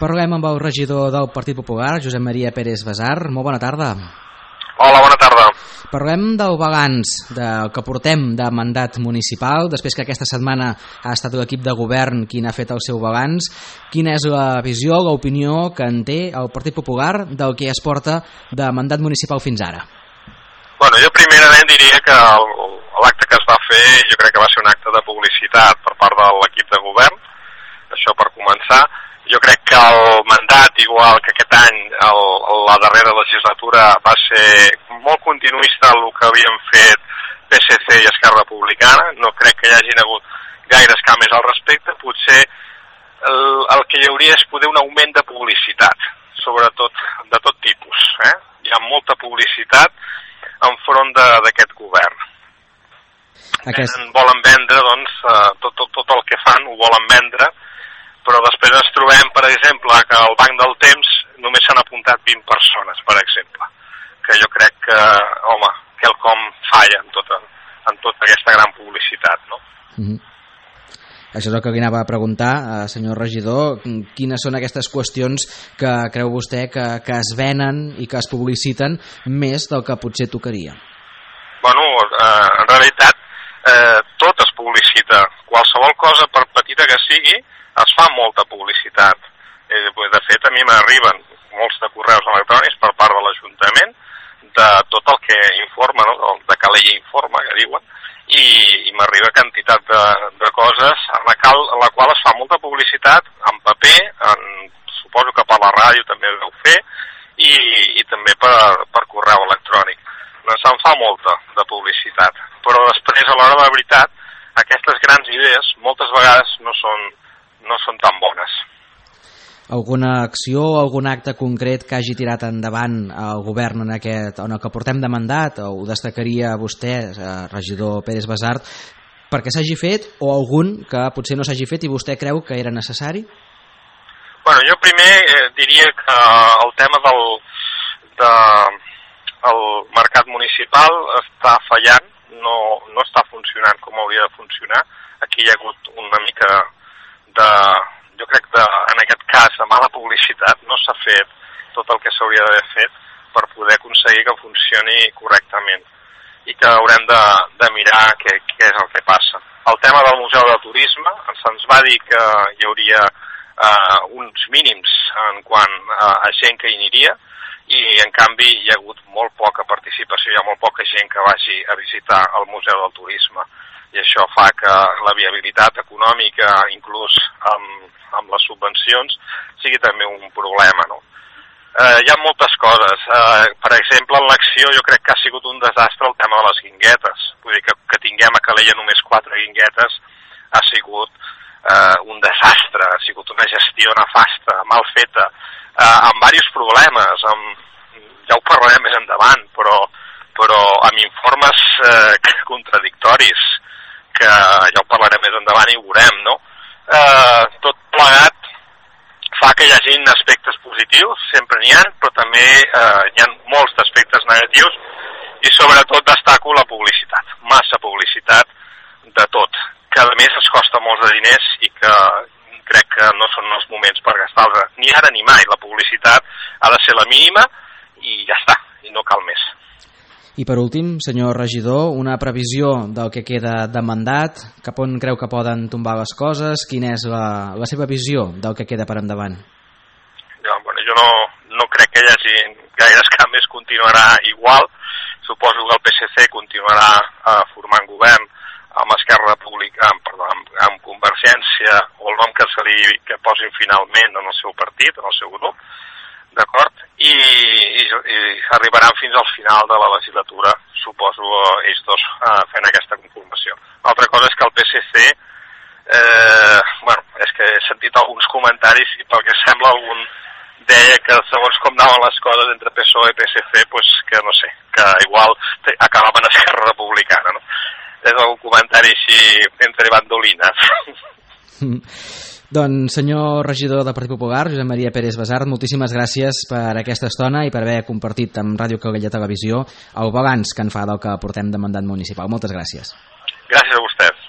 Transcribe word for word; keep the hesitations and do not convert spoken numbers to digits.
Parlem amb el regidor del Partit Popular, Josep Maria Pérez Basar. Molt bona tarda. Hola, bona tarda. Parlem del balanç del que portem de mandat municipal, després que aquesta setmana ha estat l'equip de govern qui n'ha fet el seu balanç. Quina és la visió, l'opinió que en té el Partit Popular del que es porta de mandat municipal fins ara? Bueno, jo primerament diria que l'acte que es va fer jo crec que va ser un acte de publicitat per part de l'equip de govern, això per començar. Jo crec que el mandat, igual que aquest any, el, la darrera legislatura, va ser molt continuista en el que havien fet P S C i Esquerra Republicana. No crec que hi hagin hagut gaires canvis al respecte. Potser el, el que hi hauria és poder un augment de publicitat, sobretot de tot tipus. Eh? Hi ha molta publicitat enfront d'aquest govern. Aquest... Volen vendre, doncs, tot, tot, tot el que fan ho volen vendre, però després ens trobem, per exemple, que al Banc del Temps només s'han apuntat vint persones, per exemple, que jo crec que, home, quelcom falla en tota, en tota aquesta gran publicitat, no? Mm-hmm. Això és el que li anava a preguntar, eh, senyor regidor, quines són aquestes qüestions que creu vostè que, que es venen i que es publiciten més del que potser tocaria? Bueno, eh, en realitat, eh, tot es publicita. Qualsevol cosa, per petita que sigui, es fa molta publicitat. De fet, a mi m'arriben molts de correus electrònics per part de l'Ajuntament de tot el que informa, no? De que la llei informa, que diuen, i, i m'arriba quantitat de, de coses en la, cal, en la qual es fa molta publicitat en paper, en, suposo que per la ràdio també ho deu fer, i, i també per, per correu electrònic. Doncs se'n fa molta de publicitat, però després, a l'hora de la veritat, aquestes grans idees moltes vegades no són no són tan bones. Alguna acció o algun acte concret que hagi tirat endavant el govern en, aquest, en el que portem de mandat, o ho destacaria vostè, regidor Pérez Basar, perquè s'hagi fet, o algun que potser no s'hagi fet i vostè creu que era necessari? Bueno, jo primer eh, diria que el tema del de, el mercat municipal està fallant, no, no està funcionant com hauria de funcionar. Aquí hi ha hagut una mica de, jo crec que en aquest cas de mala publicitat, no s'ha fet tot el que s'hauria d'haver fet per poder aconseguir que funcioni correctament i que haurem de, de mirar què, què és el que passa. El tema del Museu de Turisme, se'ns va dir que hi hauria eh, uns mínims en quant a, a gent que hi aniria i en canvi hi ha hagut molt poca participació, hi ha molt poca gent que vagi a visitar el Museu del Turisme. I això fa que la viabilitat econòmica, inclús amb, amb les subvencions, sigui també un problema, no? Eh, hi ha moltes coses. Eh, per exemple, en l'acció jo crec que ha sigut un desastre el tema de les guinguetes. Vull dir que, que tinguem a Calella només quatre guinguetes ha sigut eh, un desastre, ha sigut una gestió nefasta, mal feta, eh, amb diversos problemes, amb, ja ho parlarem més endavant, però, però amb informes eh, contradictoris, que ja ho parlarem més endavant i ho veurem, no? Eh, tot plegat fa que hi hagi aspectes positius, sempre n'hi ha, però també eh, hi ha molts aspectes negatius i sobretot destaco la publicitat, massa publicitat de tot, que a més es costa molts de diners i que crec que no són els moments per gastar-los, ni ara ni mai. La publicitat ha de ser la mínima i ja està, i no cal més. I per últim, senyor regidor, una previsió del que queda de mandat, cap on creu que poden tombar les coses, quina és la, la seva visió del que queda per endavant? Jo, bueno, jo no, no crec que hi hagi gaires canvis, continuarà igual, suposo que el P S C continuarà eh, formant govern amb Esquerra Republicana, perdó, amb, amb Convergència, o el nom que se li que posin finalment en el seu partit, en el seu grup, d'acord? I, i, i arribaran fins al final de la legislatura, suposo, ells dos eh, fent aquesta conformació. L'altra cosa és que el P S C, eh, bueno, és que he sentit alguns comentaris i pel que sembla algun deia que segons com anaven les coses entre P S O E i P S C, pues que no sé, que igual acabaven a Esquerra Republicana, no? És un comentari així entre bandolines. Doncs, senyor regidor del Partit Popular, Josep Maria Pérez Basar, moltíssimes gràcies per aquesta estona i per haver compartit amb Ràdio Calella Televisió el balanç que en fa del que portem de mandat municipal. Moltes gràcies. Gràcies a vostès.